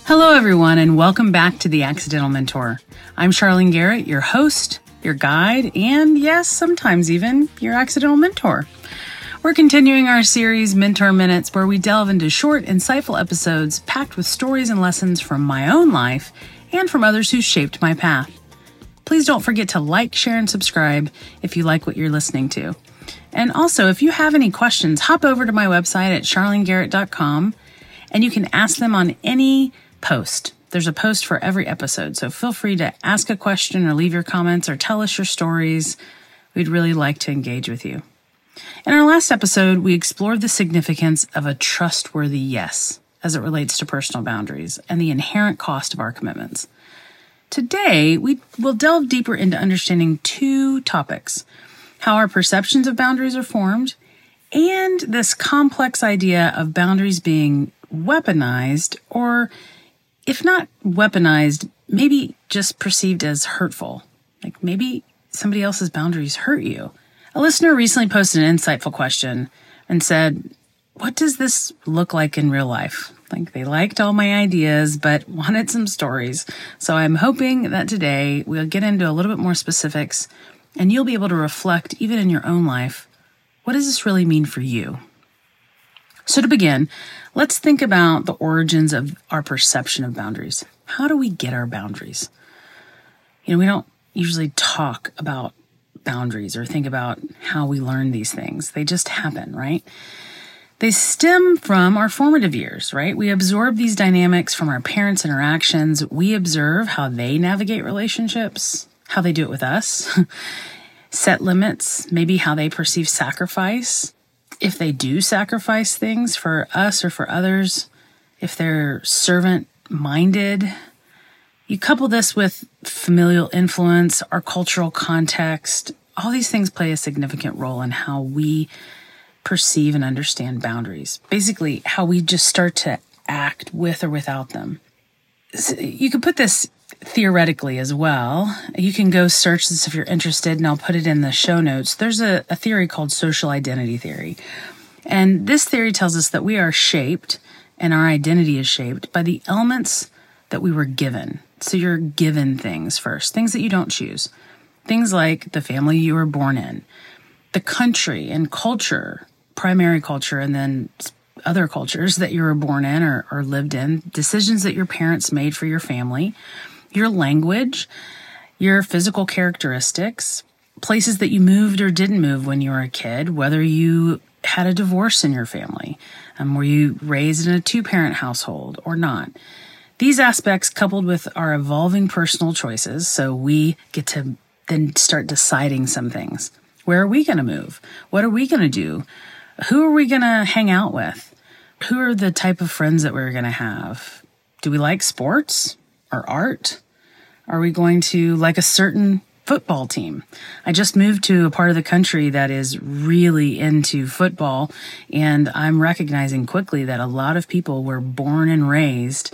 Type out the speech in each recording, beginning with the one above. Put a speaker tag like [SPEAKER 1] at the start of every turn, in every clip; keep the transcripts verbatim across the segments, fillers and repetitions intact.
[SPEAKER 1] Hello, everyone, and welcome back to The Accidental Mentor. I'm Charlene Garrett, your host, your guide, and yes, sometimes even your accidental mentor. We're continuing our series, Mentor Minutes, where we delve into short, insightful episodes packed with stories and lessons from my own life and from others who shaped my path. Please don't forget to like, share, and subscribe if you like what you're listening to. And also, if you have any questions, hop over to my website at charlene garrett dot com, and you can ask them on any post. There's a post for every episode, so feel free to ask a question or leave your comments or tell us your stories. We'd really like to engage with you. In our last episode, we explored the significance of a trustworthy yes as it relates to personal boundaries and the inherent cost of our commitments. Today, we will delve deeper into understanding two topics: how our perceptions of boundaries are formed, and this complex idea of boundaries being weaponized, or if not weaponized, maybe just perceived as hurtful. Like maybe somebody else's boundaries hurt you. A listener recently posted an insightful question and said, what does this look like in real life? Like they liked all my ideas, but wanted some stories. So I'm hoping that today we'll get into a little bit more specifics and you'll be able to reflect, even in your own life, what does this really mean for you? So to begin, let's think about the origins of our perception of boundaries. How do we get our boundaries? You know, we don't usually talk about boundaries or think about how we learn these things. They just happen, right? They stem from our formative years, right? We absorb these dynamics from our parents' interactions. We observe how they navigate relationships, how they do it with us, set limits, maybe how they perceive sacrifice. If they do sacrifice things for us or for others, if they're servant-minded. You couple this with familial influence, our cultural context. All these things play a significant role in how we perceive and understand boundaries. Basically, how we just start to act with or without them. So you could put this theoretically as well. You can go search this if you're interested, and I'll put it in the show notes. There's a, a theory called social identity theory. And this theory tells us that we are shaped, and our identity is shaped by the elements that we were given. So you're given things first, things that you don't choose. Things like the family you were born in, the country and culture, primary culture, and then other cultures that you were born in or, or lived in, decisions that your parents made for your family, your language, your physical characteristics, places that you moved or didn't move when you were a kid, whether you had a divorce in your family, um, were you raised in a two-parent household or not. These aspects coupled with our evolving personal choices, so we get to then start deciding some things. Where are we going to move? What are we going to do? Who are we going to hang out with? Who are the type of friends that we're going to have? Do we like sports or art? Are we going to like a certain football team? I just moved to a part of the country that is really into football, and I'm recognizing quickly that a lot of people were born and raised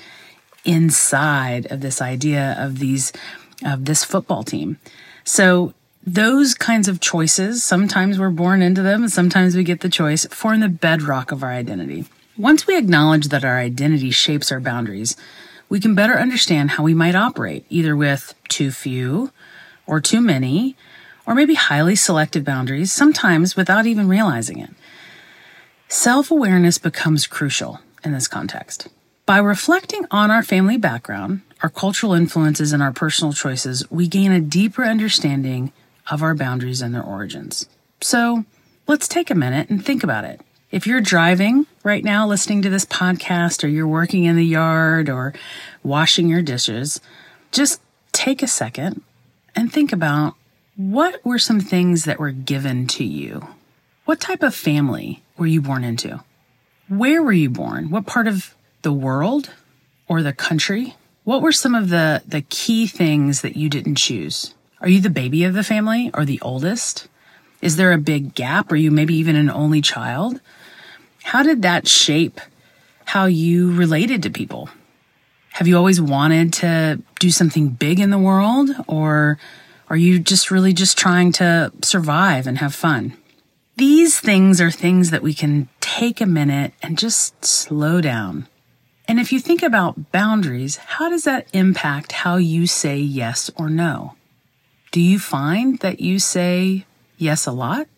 [SPEAKER 1] inside of this idea of these of this football team. So those kinds of choices, sometimes we're born into them, and sometimes we get the choice, form the bedrock of our identity. Once we acknowledge that our identity shapes our boundaries, we can better understand how we might operate, either with too few or too many, or maybe highly selective boundaries, sometimes without even realizing it. Self-awareness becomes crucial in this context. By reflecting on our family background, our cultural influences, and our personal choices, we gain a deeper understanding of our boundaries and their origins. So let's take a minute and think about it. If you're driving right now, listening to this podcast, or you're working in the yard or washing your dishes, just take a second and think about, what were some things that were given to you? What type of family were you born into? Where were you born? What part of the world or the country? What were some of the, the key things that you didn't choose? Are you the baby of the family or the oldest? Is there a big gap? Are you maybe even an only child? How did that shape how you related to people? Have you always wanted to do something big in the world, or are you just really just trying to survive and have fun? These things are things that we can take a minute and just slow down And if you think about boundaries, how does that impact how you say yes or no? Do you find that you say yes a lot?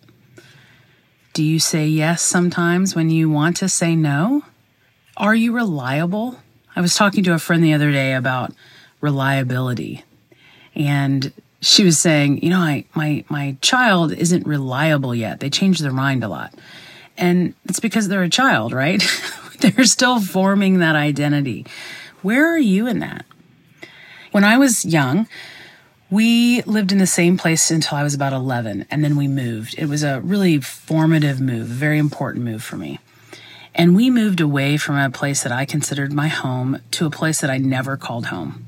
[SPEAKER 1] Do you say yes sometimes when you want to say no? Are you reliable? I was talking to a friend the other day about reliability, and she was saying, you know, I, my, my child isn't reliable yet. They change their mind a lot. And it's because they're a child, right? They're still forming that identity. Where are you in that? When I was young, we lived in the same place until I was about eleven, and then we moved. It was a really formative move, a very important move for me. And we moved away from a place that I considered my home to a place that I never called home.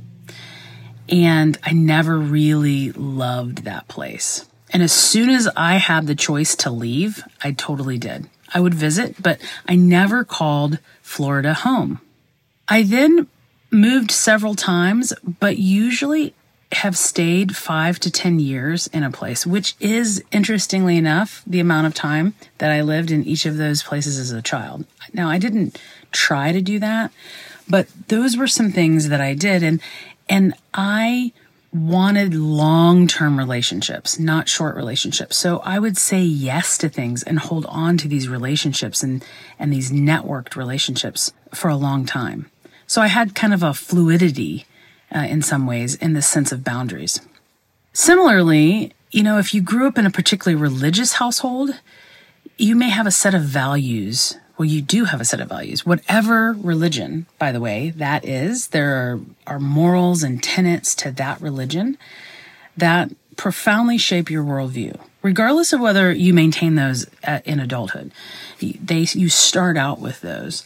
[SPEAKER 1] And I never really loved that place. And as soon as I had the choice to leave, I totally did. I would visit, but I never called Florida home. I then moved several times, but usually have stayed five to ten years in a place, which is, interestingly enough, the amount of time that I lived in each of those places as a child. Now, I didn't try to do that, but those were some things that I did. And, and I wanted long-term relationships, not short relationships. So I would say yes to things and hold on to these relationships and, and these networked relationships for a long time. So I had kind of a fluidity uh, in some ways in the sense of boundaries. Similarly, you know, if you grew up in a particularly religious household, you may have a set of values. Well, you do have a set of values. Whatever religion, by the way, that is, there are, are morals and tenets to that religion that profoundly shape your worldview, regardless of whether you maintain those at, in adulthood. They, you start out with those.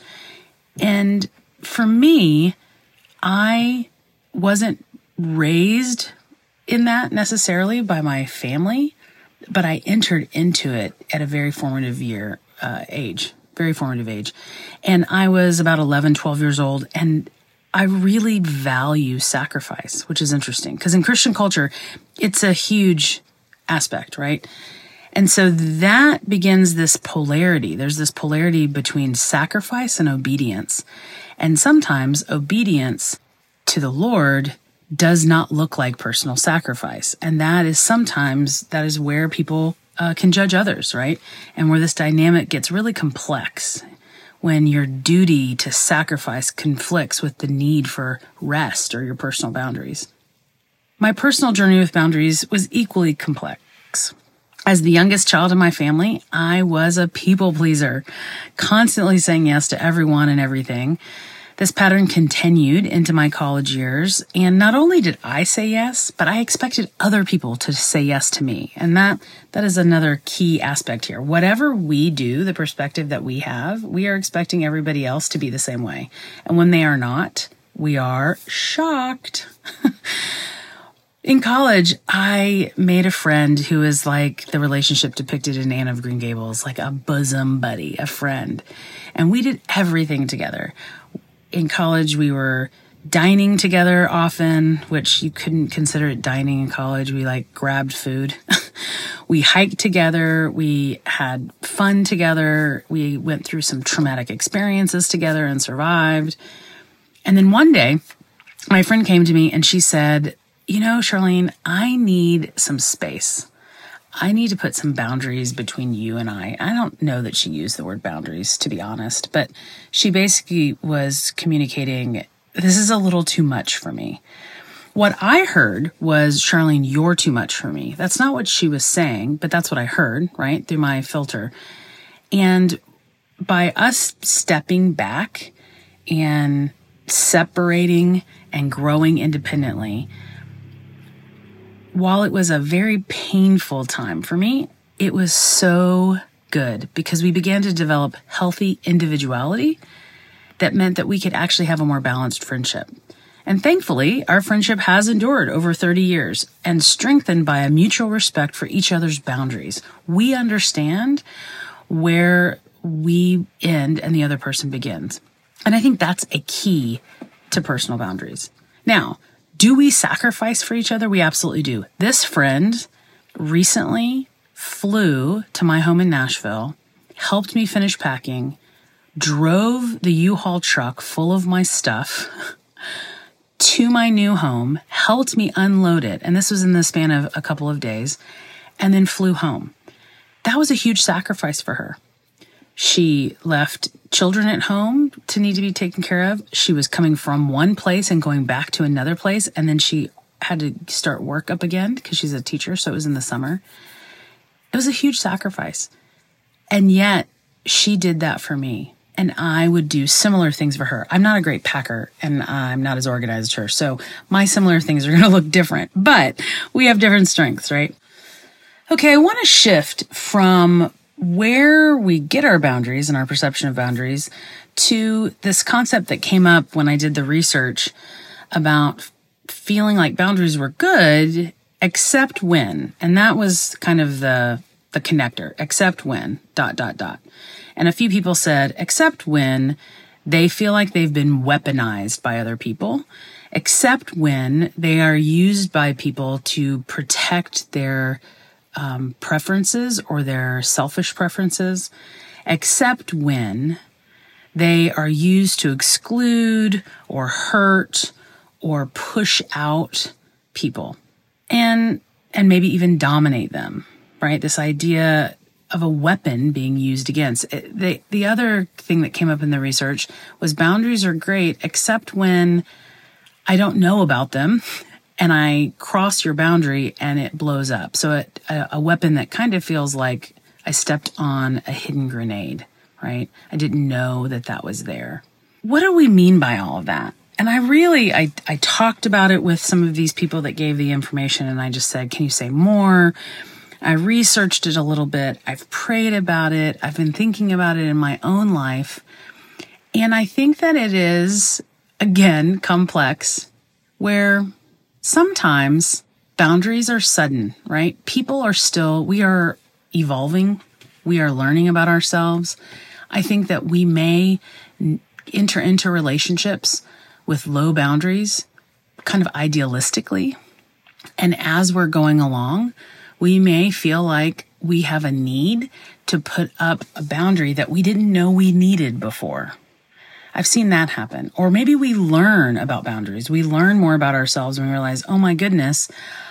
[SPEAKER 1] And for me, I wasn't raised in that necessarily by my family, but I entered into it at a very formative year, uh, age. very formative age. And I was about eleven, twelve years old. And I really value sacrifice, which is interesting because in Christian culture, it's a huge aspect, right? And so that begins this polarity. There's this polarity between sacrifice and obedience. And sometimes obedience to the Lord does not look like personal sacrifice. And that is sometimes, that is where people Uh, can judge others, right? And where this dynamic gets really complex when your duty to sacrifice conflicts with the need for rest or your personal boundaries. My personal journey with boundaries was equally complex. As the youngest child in my family, I was a people pleaser, constantly saying yes to everyone and everything. This pattern continued into my college years, and not only did I say yes, but I expected other people to say yes to me. And that that is another key aspect here. Whatever we do, the perspective that we have, we are expecting everybody else to be the same way. And when they are not, we are shocked. In college, I made a friend who is like the relationship depicted in Anne of Green Gables, like a bosom buddy, a friend. And we did everything together. In college, we were dining together often, which you couldn't consider it dining in college. We like grabbed food. We hiked together. We had fun together. We went through some traumatic experiences together and survived. And then one day, my friend came to me and she said, you know, Charlene, I need some space. I need to put some boundaries between you and I. I don't know that she used the word boundaries, to be honest, but she basically was communicating, this is a little too much for me. What I heard was, Charlene, you're too much for me. That's not what she was saying, but that's what I heard, right, through my filter. And by us stepping back and separating and growing independently, while it was a very painful time for me, it was so good because we began to develop healthy individuality that meant that we could actually have a more balanced friendship. And thankfully, our friendship has endured over thirty years and strengthened by a mutual respect for each other's boundaries. We understand where we end and the other person begins. And I think that's a key to personal boundaries. Now, do we sacrifice for each other? We absolutely do. This friend recently flew to my home in Nashville, helped me finish packing, drove the U-Haul truck full of my stuff to my new home, helped me unload it, and this was in the span of a couple of days, and then flew home. That was a huge sacrifice for her. She left children at home to need to be taken care of. She was coming from one place and going back to another place, and then she had to start work up again because she's a teacher, so it was in the summer. It was a huge sacrifice. And yet, she did that for me, and I would do similar things for her. I'm not a great packer, and I'm not as organized as her, so my similar things are going to look different, but we have different strengths, right? Okay, I want to shift from where we get our boundaries and our perception of boundaries to this concept that came up when I did the research about feeling like boundaries were good, except when, and that was kind of the the connector, except when, dot, dot, dot. And a few people said, except when they feel like they've been weaponized by other people, except when they are used by people to protect their um, preferences or their selfish preferences, except when they are used to exclude or hurt or push out people and and maybe even dominate them, right? This idea of a weapon being used against. It, the, the other thing that came up in the research was boundaries are great, except when I don't know about them and I cross your boundary and it blows up. So it, a, a weapon that kind of feels like I stepped on a hidden grenade, right? I didn't know that that was there. What do we mean by all of that? And I really, I, I talked about it with some of these people that gave the information, and I just said, can you say more? I researched it a little bit. I've prayed about it. I've been thinking about it in my own life. And I think that it is, again, complex, where sometimes boundaries are sudden, right? People are still, we are evolving. We are learning about ourselves. I think that we may enter into relationships with low boundaries, kind of idealistically. And as we're going along, we may feel like we have a need to put up a boundary that we didn't know we needed before. I've seen that happen. Or maybe we learn about boundaries. We learn more about ourselves and we realize, oh my goodness,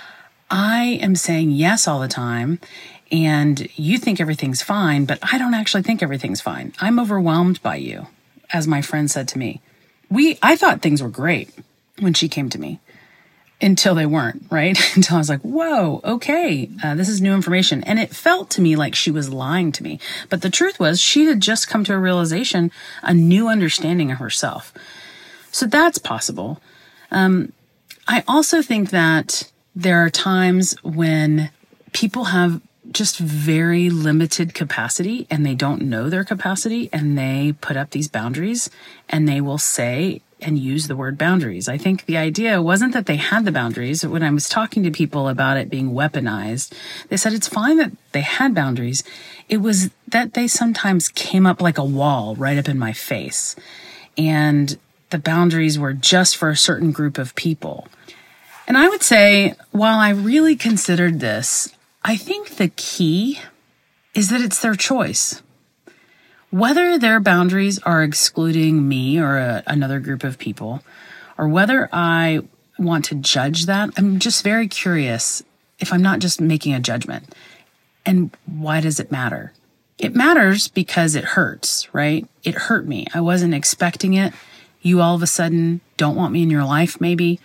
[SPEAKER 1] I am saying yes all the time and you think everything's fine, but I don't actually think everything's fine. I'm overwhelmed by you, as my friend said to me. We, I thought things were great when she came to me until they weren't, right? Until I was like, whoa, okay, uh, this is new information. And it felt to me like she was lying to me. But the truth was she had just come to a realization, a new understanding of herself. So that's possible. Um, I also think that there are times when people have just very limited capacity and they don't know their capacity and they put up these boundaries and they will say and use the word boundaries. I think the idea wasn't that they had the boundaries. When I was talking to people about it being weaponized, they said it's fine that they had boundaries. It was that they sometimes came up like a wall right up in my face. And the boundaries were just for a certain group of people. And I would say, while I really considered this, I think the key is that it's their choice. Whether their boundaries are excluding me or a, another group of people, or whether I want to judge that, I'm just very curious if I'm not just making a judgment. And why does it matter? It matters because it hurts, right? It hurt me. I wasn't expecting it. You all of a sudden don't want me in your life, maybe.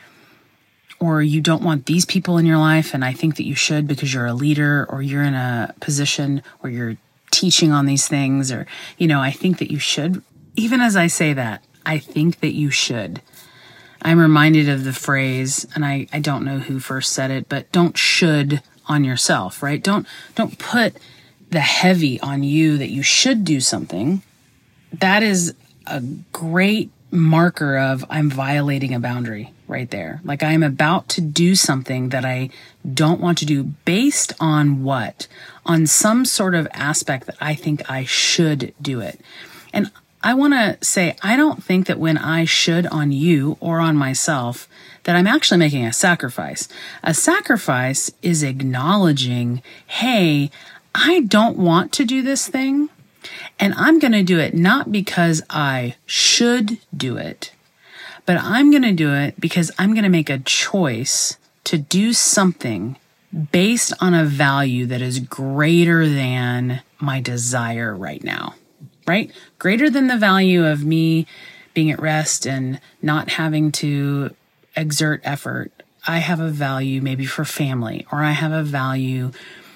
[SPEAKER 1] Or you don't want these people in your life, and I think that you should because you're a leader or you're in a position where you're teaching on these things, or, you know, I think that you should. Even as I say that, I think that you should. I'm reminded of the phrase, and I, I don't know who first said it, but don't should on yourself, right? Don't, don't put the heavy on you that you should do something. That is a great marker of I'm violating a boundary right there. Like I'm about to do something that I don't want to do based on what? On some sort of aspect that I think I should do it. And I want to say, I don't think that when I should on you or on myself, that I'm actually making a sacrifice. A sacrifice is acknowledging, hey, I don't want to do this thing, And I'm going to do it not because I should do it, but I'm going to do it because I'm going to make a choice to do something based on a value that is greater than my desire right now, right? Greater than the value of me being at rest and not having to exert effort. I have a value maybe for family, or I have a value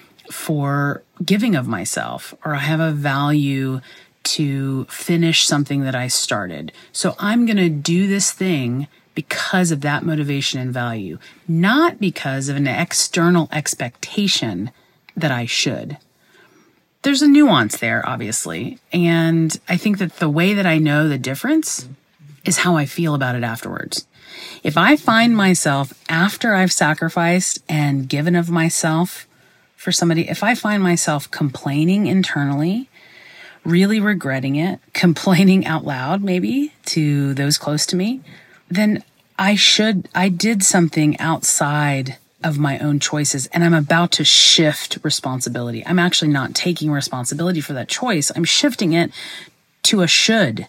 [SPEAKER 1] for giving of myself, or I have a value to finish something that I started. So I'm going to do this thing because of that motivation and value, not because of an external expectation that I should. There's a nuance there, obviously. And I think that the way that I know the difference is how I feel about it afterwards. If I find myself after I've sacrificed and given of myself for somebody, if I find myself complaining internally, really regretting it, complaining out loud maybe to those close to me, then I should, I did something outside of my own choices, and I'm about to shift responsibility. I'm actually not taking responsibility for that choice. I'm shifting it to a should,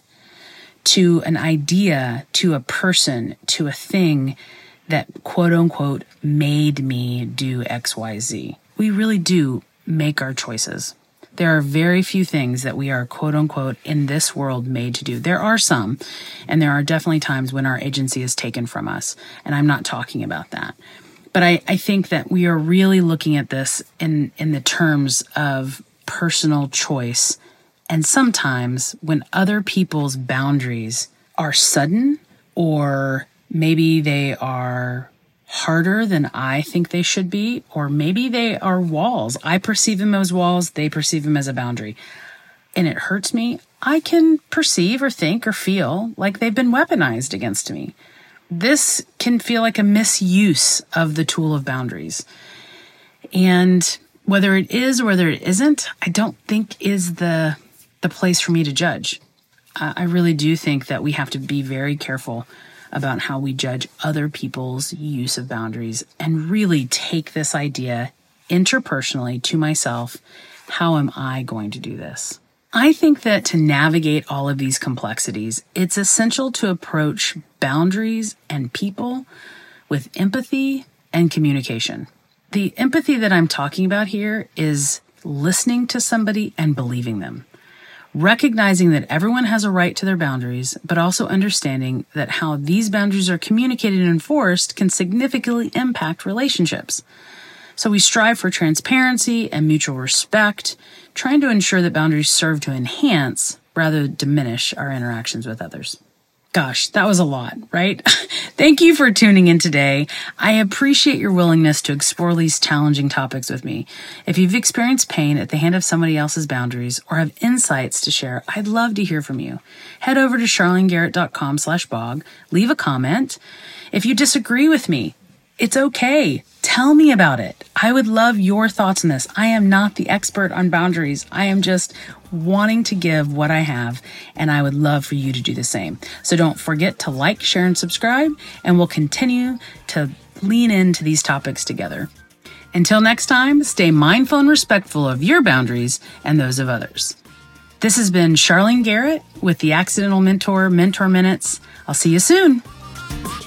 [SPEAKER 1] to an idea, to a person, to a thing that quote unquote made me do X, Y, Z. We really do make our choices. There are very few things that we are quote unquote in this world made to do. There are some, and there are definitely times when our agency is taken from us, and I'm not talking about that. But I, I think that we are really looking at this in, in the terms of personal choice. And sometimes when other people's boundaries are sudden, or maybe they are harder than I think they should be, or maybe they are walls. I perceive them as walls, they perceive them as a boundary, and it hurts me. I can perceive or think or feel like they've been weaponized against me. This can feel like a misuse of the tool of boundaries. And whether it is or whether it isn't, I don't think is the the place for me to judge. Uh, I really do think that we have to be very careful about how we judge other people's use of boundaries, and really take this idea interpersonally to myself. How am I going to do this? I think that to navigate all of these complexities, it's essential to approach boundaries and people with empathy and communication. The empathy that I'm talking about here is listening to somebody and believing them. Recognizing that everyone has a right to their boundaries, but also understanding that how these boundaries are communicated and enforced can significantly impact relationships. So we strive for transparency and mutual respect, trying to ensure that boundaries serve to enhance rather than diminish our interactions with others. Gosh, that was a lot, right? Thank you for tuning in today. I appreciate your willingness to explore these challenging topics with me. If you've experienced pain at the hand of somebody else's boundaries or have insights to share, I'd love to hear from you. Head over to charlenegarrett.com slash blog, leave a comment. If you disagree with me, it's okay. Tell me about it. I would love your thoughts on this. I am not the expert on boundaries. I am just wanting to give what I have, and I would love for you to do the same. So don't forget to like, share, and subscribe, and we'll continue to lean into these topics together. Until next time, stay mindful and respectful of your boundaries and those of others. This has been Charlene Garrett with the Accidental Mentor Mentor Minutes. I'll see you soon.